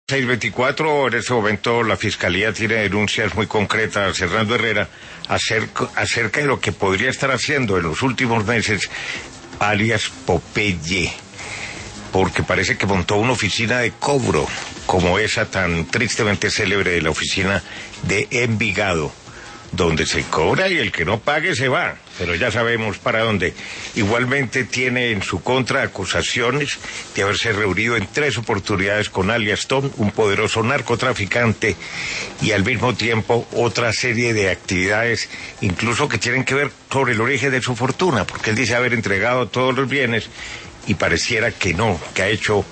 624, en este momento la Fiscalía tiene denuncias muy concretas, Hernando Herrera, acerca de lo que podría estar haciendo en los últimos meses, alias Popeye, porque parece que montó una oficina de cobro, como esa tan tristemente célebre de la oficina de Envigado, donde se cobra y el que no pague se va, pero ya sabemos para dónde. Igualmente tiene en su contra acusaciones de haberse reunido en 3 oportunidades con alias Tom, un poderoso narcotraficante, y al mismo tiempo otra serie de actividades, incluso que tienen que ver con el origen de su fortuna, porque él dice haber entregado todos los bienes y pareciera que no, que ha hecho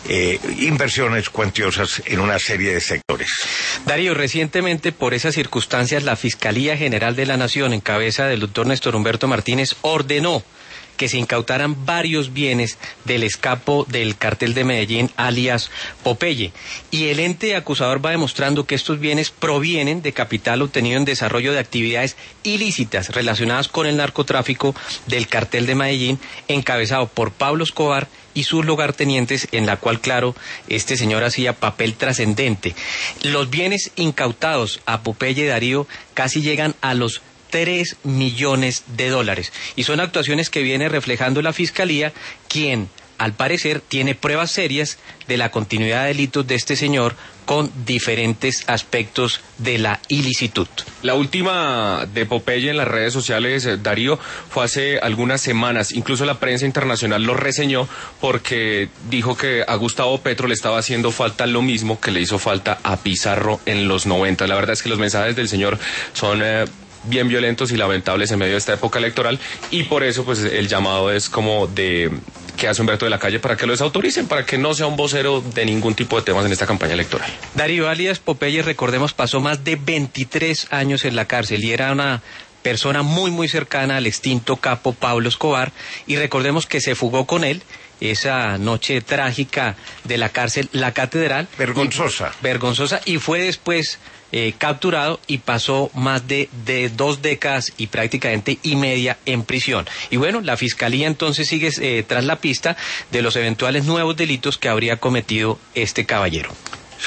inversiones cuantiosas en una serie de sectores. Darío, recientemente por esas circunstancias la Fiscalía General de la Nación, en cabeza del doctor Néstor Humberto Martínez, ordenó que se incautaran varios bienes del escapo del cartel de Medellín, alias Popeye. Y el ente acusador va demostrando que estos bienes provienen de capital obtenido en desarrollo de actividades ilícitas relacionadas con el narcotráfico del cartel de Medellín, encabezado por Pablo Escobar y sus lugartenientes, en la cual, claro, este señor hacía papel trascendente. Los bienes incautados a Popeye, Darío, casi llegan a los 3 millones de dólares. Y son actuaciones que viene reflejando la Fiscalía, quien, al parecer, tiene pruebas serias de la continuidad de delitos de este señor con diferentes aspectos de la ilicitud. La última de Popeye en las redes sociales, Darío, fue hace algunas semanas. Incluso la prensa internacional lo reseñó porque dijo que a Gustavo Petro le estaba haciendo falta lo mismo que le hizo falta a Pizarro en los 90. La verdad es que los mensajes del señor son bien violentos y lamentables en medio de esta época electoral, y por eso pues el llamado es como de que hace Humberto de la Calle para que lo desautoricen, para que no sea un vocero de ningún tipo de temas en esta campaña electoral. Darío, alias Popeye, recordemos, pasó más de 23 años en la cárcel y era una persona muy muy cercana al extinto capo Pablo Escobar, y recordemos que se fugó con él esa noche trágica de la cárcel La Catedral. Vergonzosa, y fue después capturado y pasó más de 2 décadas y prácticamente y media en prisión. Y bueno, la Fiscalía entonces sigue tras la pista de los eventuales nuevos delitos que habría cometido este caballero.